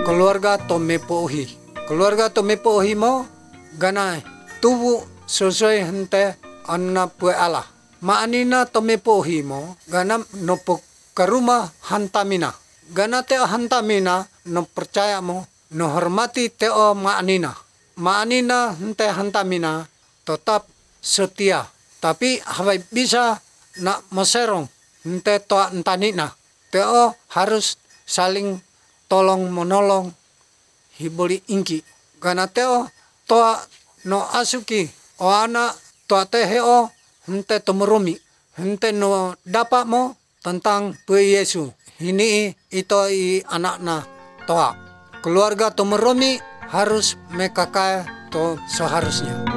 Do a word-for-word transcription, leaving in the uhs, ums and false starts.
keluarga to mepohi. Keluarga to mepohi mo ganai tubu sesuai hente anna pue Allah. Maanina to mepohi mo ganam nopo karuma hantamina. Gana teo hantamina no percaya mo no hormati teo maanina. Maanina hente hantamina tetap setia. Tapi habai bisa nak meserong hente toa entanina. Teo harus saling tolong menolong hiboli ingki. Gana teo toa no asuki o ana toa teheo hente tumurumi. Hente no dapat mo tentang pue Yesu. Ini itu i anakna toa. Keluarga tumurumi harus mekakai to seharusnya.